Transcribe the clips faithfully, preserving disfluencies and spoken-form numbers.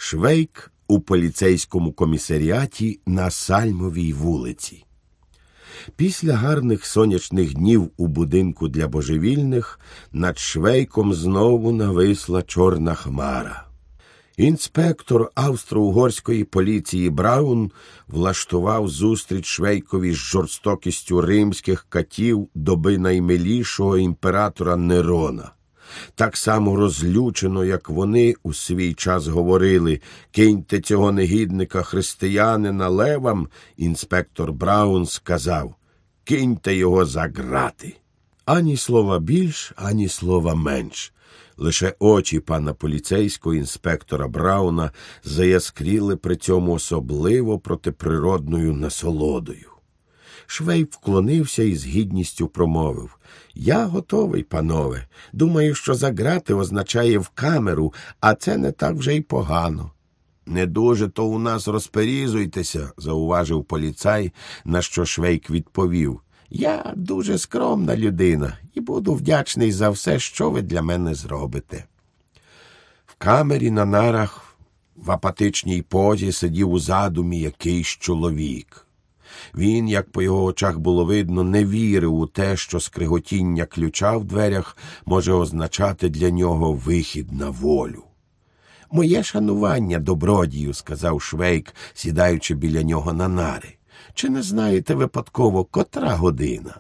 Швейк у поліцейському комісаріаті на Сальмовій вулиці. Після гарних сонячних днів у будинку для божевільних над Швейком знову нависла чорна хмара. Інспектор австро-угорської поліції Браун влаштував зустріч Швейкові з жорстокістю римських катів доби наймилішого імператора Нерона. Так само розлючено, як вони у свій час говорили «Киньте цього негідника християнина левам», інспектор Браун сказав «Киньте його за грати». Ані слова більш, ані слова менш. Лише очі пана поліцейського інспектора Брауна заяскріли при цьому особливо протиприродною насолодою. Швейк вклонився і з гідністю промовив: «Я готовий, панове. Думаю, що за грати означає в камеру, а це не так вже й погано». «Не дуже то у нас розперізуйтеся», – зауважив поліцай, на що Швейк відповів: «Я дуже скромна людина і буду вдячний за все, що ви для мене зробите». В камері на нарах в апатичній позі сидів у задумі якийсь чоловік. Він, як по його очах було видно, не вірив у те, що скриготіння ключа в дверях може означати для нього вихід на волю. «Моє шанування, добродію», – сказав Швейк, сідаючи біля нього на нари. «Чи не знаєте випадково, котра година?»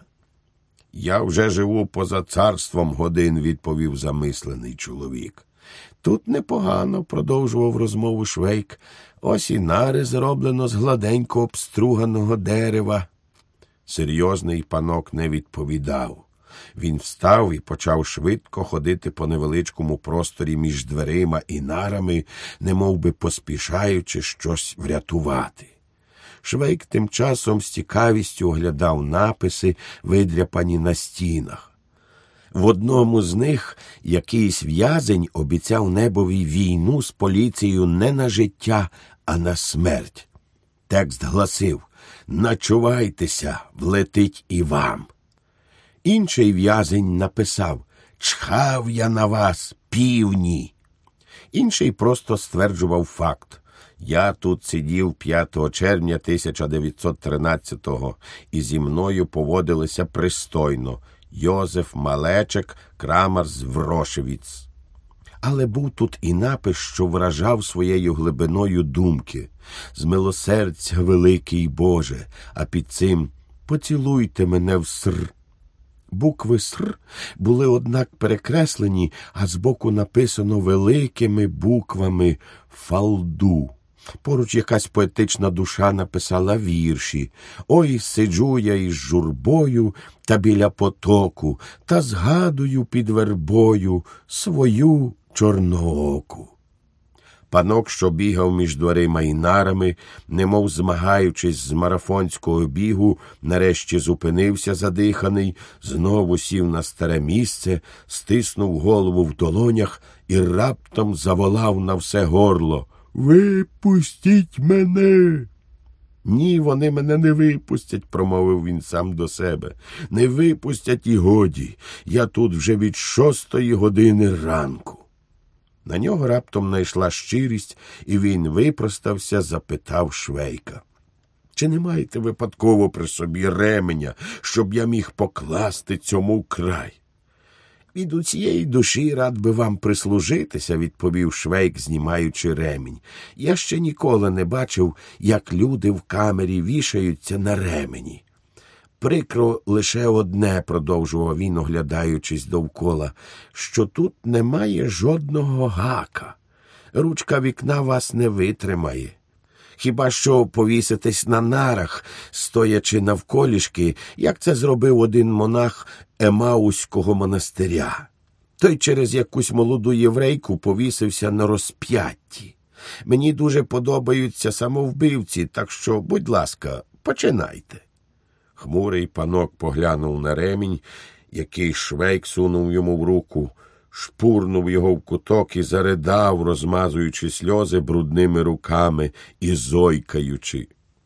«Я вже живу поза царством годин», – відповів замислений чоловік. «Тут непогано», – продовжував розмову Швейк. «Ось і нари зроблено з гладенько обструганого дерева». Серйозний панок не відповідав. Він встав і почав швидко ходити по невеличкому просторі між дверима і нарами, немов би поспішаючи щось врятувати. Швейк тим часом з цікавістю оглядав написи, видряпані на стінах. В одному з них якийсь в'язень обіцяв небові війну з поліцією не на життя, а на смерть. Текст гласив: «Начувайтеся, влетить і вам». Інший в'язень написав: «Чхав я на вас, півні». Інший просто стверджував факт: «Я тут сидів п'ятого червня тисяча дев'ятсот тринадцятого, і зі мною поводилися пристойно. Йозеф Малечек, Крамар з Врошевіц». Але був тут і напис, що вражав своєю глибиною думки: «Змилосердься, великий Боже», а під цим «Поцілуйте мене в ср». Букви «ср» були, однак, перекреслені, а збоку написано великими буквами «Фалду». Поруч якась поетична душа написала вірші: «Ой, сиджу я із журбою та біля потоку, та згадую під вербою свою чорнооку». Панок, що бігав між дверима і нарами, немов змагаючись з марафонського бігу, нарешті зупинився задиханий, знову сів на старе місце, стиснув голову в долонях і раптом заволав на все горло: «Випустіть мене!» «Ні, вони мене не випустять», – промовив він сам до себе. «Не випустять і годі. Я тут вже від шостої години ранку». На нього раптом найшла щирість, і він випростався, запитав Швейка: «Чи не маєте випадково при собі ременя, щоб я міг покласти цьому край?» «Від усієї душі рад би вам прислужитися», – відповів Швейк, знімаючи ремінь. «Я ще ніколи не бачив, як люди в камері вішаються на ремені». «Прикро лише одне», – продовжував він, оглядаючись довкола, – «що тут немає жодного гака. Ручка вікна вас не витримає. Хіба що повіситесь на нарах, стоячи навколішки, як це зробив один монах Емауського монастиря. Той через якусь молоду єврейку повісився на розп'ятті. Мені дуже подобаються самовбивці, так що, будь ласка, починайте». Хмурий панок поглянув на ремінь, який Швейк сунув йому в руку, шпурнув його в куток і заридав, розмазуючи сльози брудними руками і зойкаючи: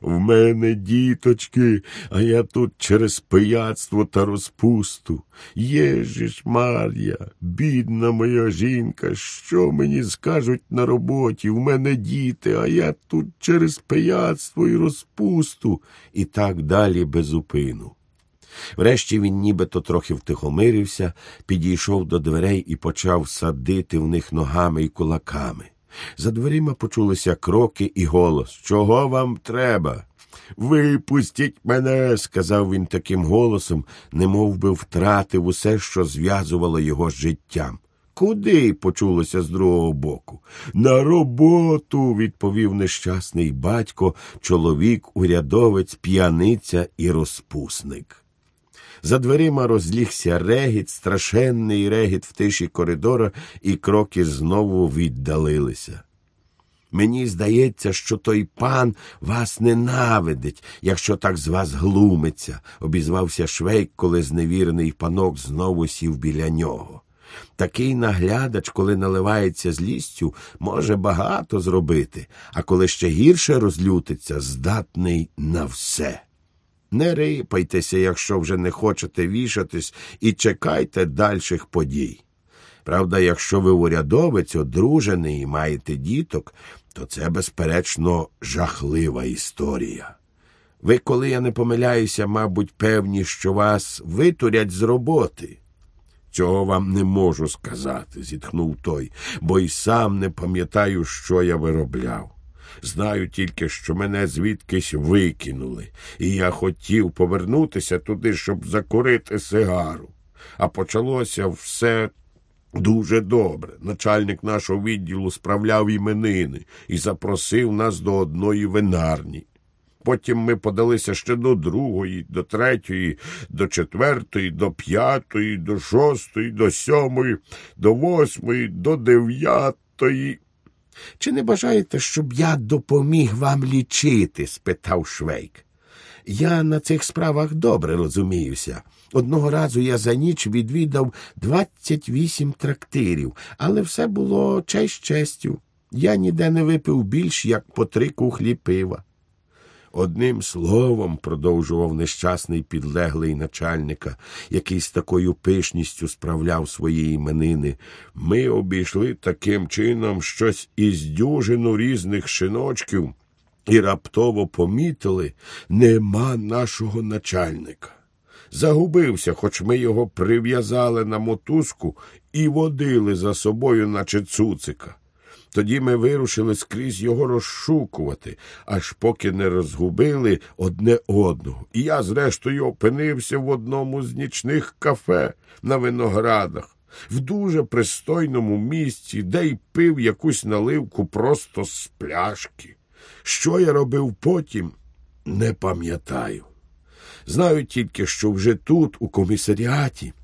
В мене діточки, а я тут через пияцтво та розпусту. Єжиш, Мар'я, бідна моя жінка, що мені скажуть на роботі? В мене діти, а я тут через пияцтво і розпусту. І так далі безупину. Врешті він нібито трохи втихомирився, підійшов до дверей і почав садити в них ногами і кулаками. За дверима почулися кроки і голос. «Чого вам треба?» «Випустіть мене!» – сказав він таким голосом, немов би втратив усе, що зв'язувало його з життям. «Куди?» – почулося з другого боку. «На роботу!» – відповів нещасний батько, чоловік, урядовець, п'яниця і розпусник. За дверима розлігся регіт, страшенний регіт в тиші коридора, і кроки знову віддалилися. «Мені здається, що той пан вас ненавидить, якщо так з вас глумиться», – обізвався Швейк, коли зневірений панок знову сів біля нього. «Такий наглядач, коли наливається злістю, може багато зробити, а коли ще гірше розлютиться, здатний на все. Не рипайтеся, якщо вже не хочете вішатись, і чекайте дальших подій. Правда, якщо ви урядовець, одружений і маєте діток, то це, безперечно, жахлива історія. Ви, коли я не помиляюся, мабуть, певні, що вас витурять з роботи». «Цього вам не можу сказати», – зітхнув той, «бо й сам не пам'ятаю, що я виробляв. Знаю тільки, що мене звідкись викинули, і я хотів повернутися туди, щоб закурити сигару. А почалося все дуже добре. Начальник нашого відділу справляв іменини і запросив нас до одної винарні. Потім ми подалися ще до другої, до третьої, до четвертої, до п'ятої, до шостої, до сьомої, до восьмої, до дев'ятої». «Чи не бажаєте, щоб я допоміг вам лічити?» – спитав Швейк. «Я на цих справах добре розуміюся. Одного разу я за ніч відвідав двадцять вісім трактирів, але все було честь честю. Я ніде не випив більш, як по три кухлі пива». «Одним словом», – продовжував нещасний підлеглий начальника, який з такою пишністю справляв свої іменини, «ми обійшли таким чином щось із дюжину різних шиночків і раптово помітили, нема нашого начальника. Загубився, хоч ми його прив'язали на мотузку і водили за собою, наче цуцика. Тоді ми вирушили скрізь його розшукувати, аж поки не розгубили одне одного. І я, зрештою, опинився в одному з нічних кафе на Виноградах, в дуже пристойному місці, де й пив якусь наливку просто з пляшки. Що я робив потім, не пам'ятаю. Знаю тільки, що вже тут, у комісаріаті,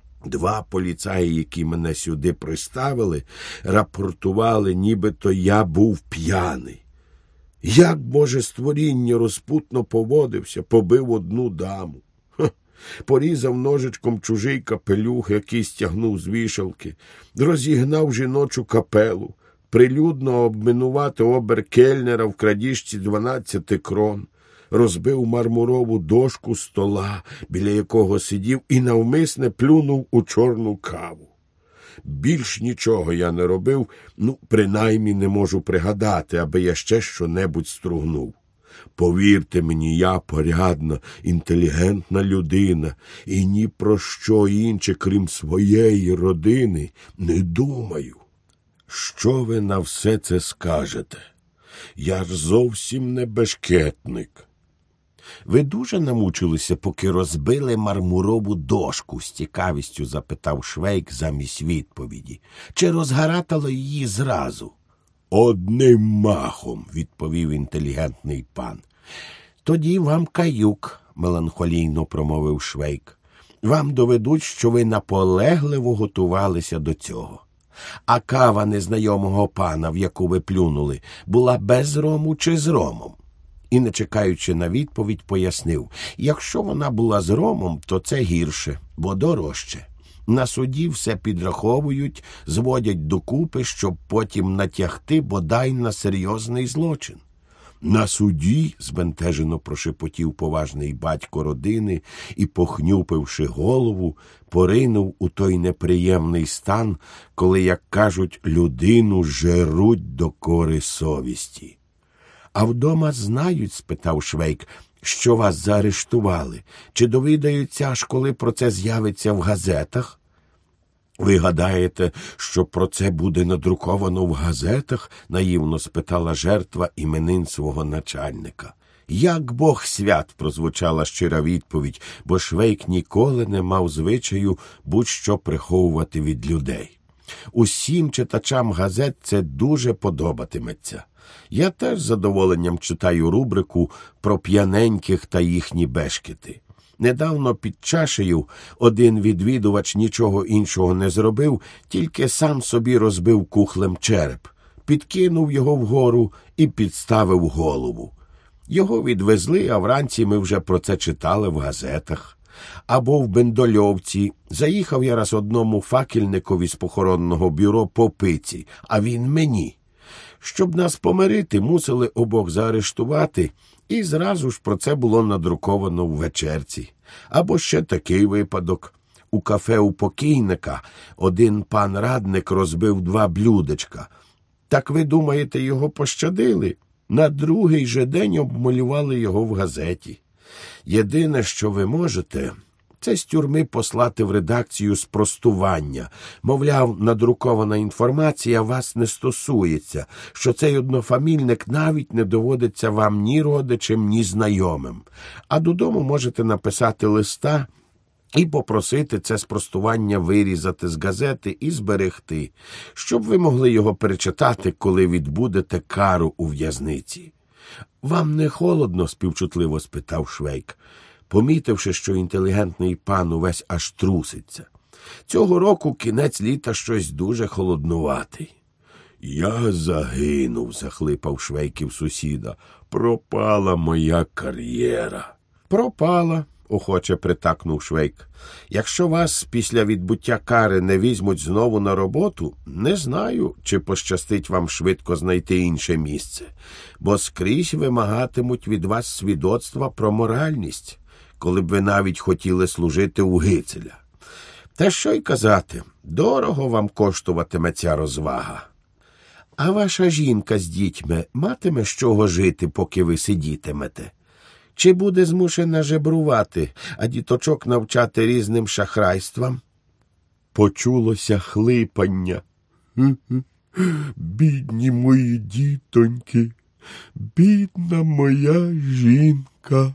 два поліцаї, які мене сюди приставили, рапортували, нібито я був п'яний. Як Боже створіння розпутно поводився, побив одну даму. Ха. Порізав ножичком чужий капелюх, який стягнув з вішалки, розігнав жіночу капелу, прилюдно обминувати обер-кельнера в крадіжці дванадцяти крон, розбив мармурову дошку стола, біля якого сидів, і навмисне плюнув у чорну каву. Більш нічого я не робив, ну, принаймні не можу пригадати, аби я ще що-небудь стругнув. Повірте мені, я порядна, інтелігентна людина, і ні про що інше, крім своєї родини, не думаю. Що ви на все це скажете? Я ж зовсім не бешкетник». «Ви дуже намучилися, поки розбили мармурову дошку?» – з цікавістю запитав Швейк замість відповіді. «Чи розгаратало її зразу?» «Одним махом», – відповів інтелігентний пан. «Тоді вам каюк», – меланхолійно промовив Швейк. «Вам доведуть, що ви наполегливо готувалися до цього. А кава незнайомого пана, в яку ви плюнули, була без рому чи з ромом?» І, не чекаючи на відповідь, пояснив, якщо вона була з ромом, то це гірше, бо дорожче. На суді все підраховують, зводять докупи, щоб потім натягти бодай на серйозний злочин. На суді, збентежено прошепотів поважний батько родини і, похнюпивши голову, поринув у той неприємний стан, коли, як кажуть, людину жеруть до кори совісті. «А вдома знають, – спитав Швейк, – що вас заарештували? Чи довідаються, аж коли про це з'явиться в газетах?» «Ви гадаєте, що про це буде надруковано в газетах?» – наївно спитала жертва іменин свого начальника. «Як Бог свят!» – прозвучала щира відповідь, бо Швейк ніколи не мав звичаю будь-що приховувати від людей. «Усім читачам газет це дуже подобатиметься. Я теж з задоволенням читаю рубрику про п'яненьких та їхні бешкети. Недавно під чашею один відвідувач нічого іншого не зробив, тільки сам собі розбив кухлем череп, підкинув його вгору і підставив голову. Його відвезли, а вранці ми вже про це читали в газетах. Або в Бендольовці. Заїхав я раз одному факельникові з похоронного бюро по пиці, а він мені. Щоб нас помирити, мусили обох заарештувати, і зразу ж про це було надруковано в вечерці. Або ще такий випадок. У кафе у покійника один пан радник розбив два блюдечка. Так ви думаєте, його пощадили? На другий же день обмалювали його в газеті. Єдине, що ви можете, це з тюрми послати в редакцію спростування. Мовляв, надрукована інформація вас не стосується, що цей однофамільник навіть не доводиться вам ні родичем, ні знайомим. А додому можете написати листа і попросити це спростування вирізати з газети і зберегти, щоб ви могли його перечитати, коли відбудете кару у в'язниці. «Вам не холодно?» – співчутливо спитав Швейк, помітивши, що інтелігентний пан увесь аж труситься. «Цього року кінець літа щось дуже холоднуватий». «Я загинув», – захлипав Швейків сусіда. «Пропала моя кар'єра». «Пропала», – охоче притакнув Швейк. «Якщо вас після відбуття кари не візьмуть знову на роботу, не знаю, чи пощастить вам швидко знайти інше місце, бо скрізь вимагатимуть від вас свідоцтва про моральність, коли б ви навіть хотіли служити у Гицеля. Та що й казати, дорого вам коштуватиме ця розвага. А ваша жінка з дітьми матиме з чого жити, поки ви сидітимете? Чи буде змушена жебрувати, а діточок навчати різним шахрайствам?» Почулося хлипання. «Бідні мої дітоньки, бідна моя жінка».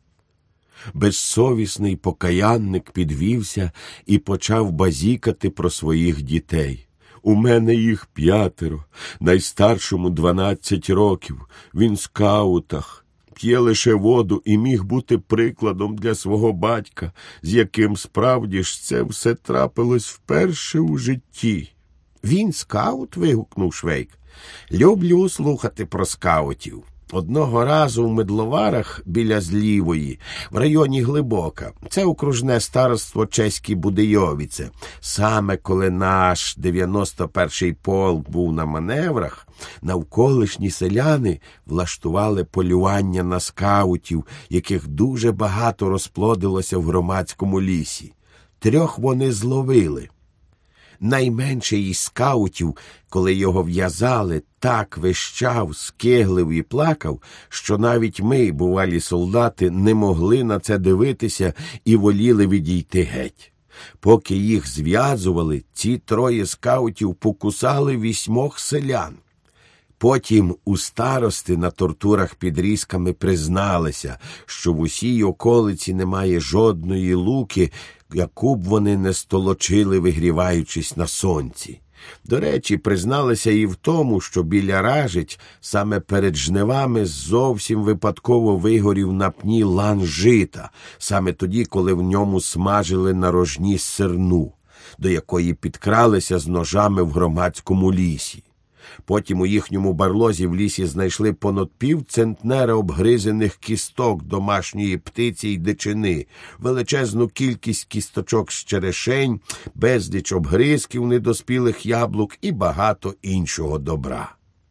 Безсовісний покаянник підвівся і почав базікати про своїх дітей. «У мене їх п'ятеро, найстаршому дванадцять років, він в скаутах, п'є лише воду і міг бути прикладом для свого батька, з яким справді ж це все трапилось вперше у житті». «Він скаут?» – вигукнув Швейк. «Люблю слухати про скаутів. Одного разу в Медловарах біля Злівої, в районі Глибока, це окружне староство Чеські Будийовіце, саме коли наш дев'яносто перший полк був на маневрах, навколишні селяни влаштували полювання на скаутів, яких дуже багато розплодилося в громадському лісі. Трьох вони зловили. Найменший із скаутів, коли його в'язали, так вищав, скиглив і плакав, що навіть ми, бувалі солдати, не могли на це дивитися і воліли відійти геть. Поки їх зв'язували, ці троє скаутів покусали вісьмох селян. Потім у старости на тортурах під Різками призналися, що в усій околиці немає жодної луки, яку б вони не столочили, вигріваючись на сонці. До речі, призналися і в тому, що біля Ражич саме перед жнивами зовсім випадково вигорів на пні лан жита, саме тоді, коли в ньому смажили на рожні сирну, до якої підкралися з ножами в громадському лісі. Потім у їхньому барлозі в лісі знайшли понад півцентнера обгризених кісток домашньої птиці й дичини, величезну кількість кісточок з черешень, безліч обгризків недоспілих яблук і багато іншого добра.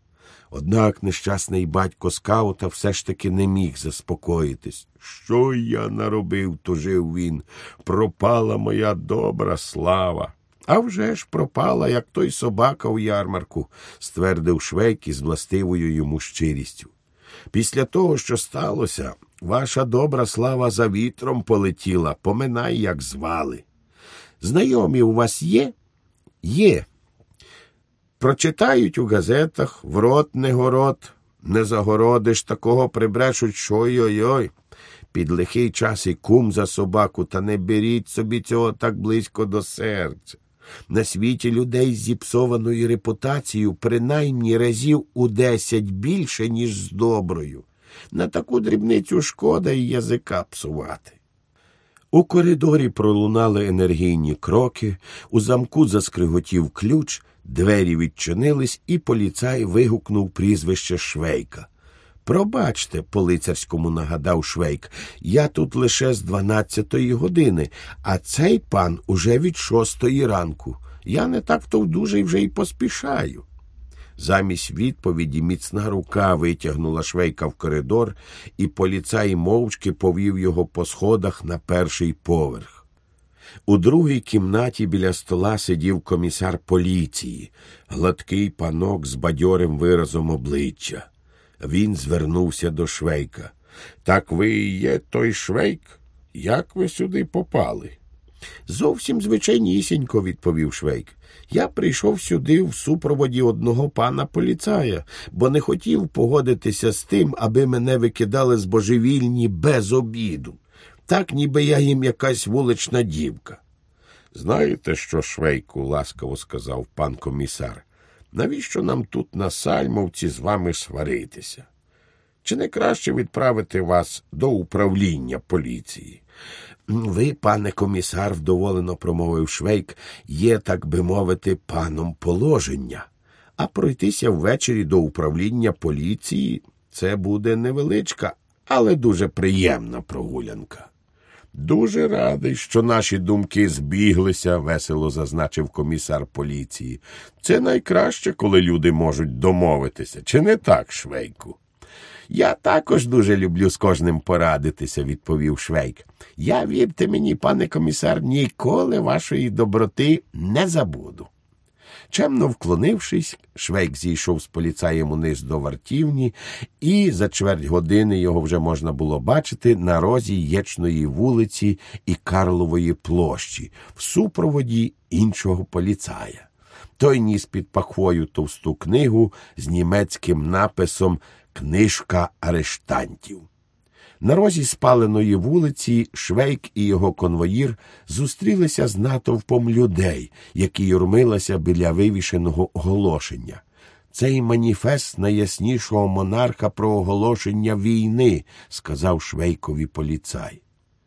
Однак нещасний батько скаута все ж таки не міг заспокоїтись. «Що я наробив?» – тужив він. «Пропала моя добра слава». «А вже ж пропала, як той собака у ярмарку», – ствердив Швейк із властивою йому щирістю. «Після того, що сталося, ваша добра слава за вітром полетіла, поминай, як звали. Знайомі у вас є?» «Є. Прочитають у газетах, в рот не город, не загородиш, такого прибрешуть, що ой-ой-ой. Під лихий час і кум за собаку, та не беріть собі цього так близько до серця. На світі людей з зіпсованою репутацією принаймні разів у десять більше, ніж з доброю. На таку дрібницю шкода і язика псувати». У коридорі пролунали енергійні кроки, у замку заскриготів ключ, двері відчинились, і поліцай вигукнув прізвище Швейка. «Пробачте», – по-лицарському нагадав Швейк, – «я тут лише з дванадцятої години, а цей пан уже від шостої ранку. Я не так-то дуже вже й поспішаю». Замість відповіді міцна рука витягнула Швейка в коридор, і поліцай мовчки повів його по сходах на перший поверх. У другій кімнаті біля стола сидів комісар поліції, гладкий панок з бадьорим виразом обличчя. Він звернувся до Швейка. «Так ви і є той Швейк? Як ви сюди попали?» «Зовсім звичайнісінько», – відповів Швейк. «Я прийшов сюди в супроводі одного пана поліцая, бо не хотів погодитися з тим, аби мене викидали з божевільні без обіду. Так, ніби я їм якась вулична дівка». «Знаєте що, Швейку?» – ласкаво сказав пан комісар. «Навіщо нам тут на Сальмовці з вами сваритися? Чи не краще відправити вас до управління поліції?» «Ви, пане комісар, – вдоволено промовив Швейк, – є, так би мовити, паном положення. А пройтися ввечері до управління поліції – це буде невеличка, але дуже приємна прогулянка». «Дуже радий, що наші думки збіглися», – весело зазначив комісар поліції. «Це найкраще, коли люди можуть домовитися. Чи не так, Швейку?» «Я також дуже люблю з кожним порадитися», – відповів Швейк. «Я, вірте мені, пане комісар, ніколи вашої доброти не забуду». Чемно вклонившись, Швейк зійшов з поліцаєм униз до вартівні, і за чверть години його вже можна було бачити на розі Єчної вулиці і Карлової площі в супроводі іншого поліцая. Той ніс під пахвою товсту книгу з німецьким написом «Книжка арештантів». На розі спаленої вулиці Швейк і його конвоїр зустрілися з натовпом людей, які юрмилися біля вивішеного оголошення. «Цей маніфест найяснішого монарха про оголошення війни», – сказав Швейкові поліцай.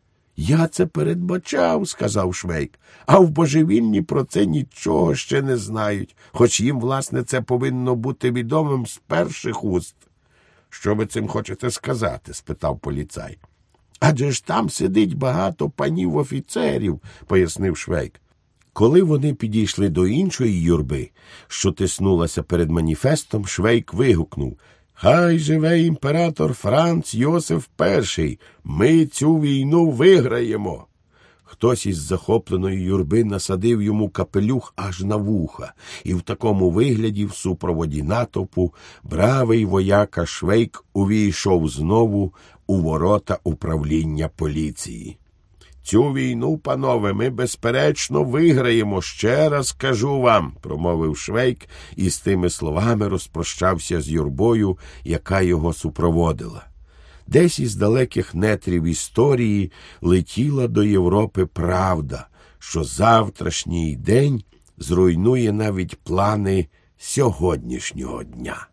«Я це передбачав», – сказав Швейк, – «а в божевільні про це нічого ще не знають, хоч їм, власне, це повинно бути відомим з перших уст». «Що ви цим хочете сказати?» – спитав поліцай. «Адже ж там сидить багато панів-офіцерів», – пояснив Швейк. Коли вони підійшли до іншої юрби, що тиснулася перед маніфестом, Швейк вигукнув: «Хай живе імператор Франц Йосиф І! Ми цю війну виграємо!» Хтось із захопленої юрби насадив йому капелюх аж на вуха, і в такому вигляді, в супроводі натовпу, бравий вояка Швейк увійшов знову у ворота управління поліції. «Цю війну, панове, ми, безперечно, виграємо, ще раз кажу вам», – промовив Швейк, і з тими словами розпрощався з юрбою, яка його супроводила. Десь із далеких нетрів історії летіла до Європи правда, що завтрашній день зруйнує навіть плани сьогоднішнього дня.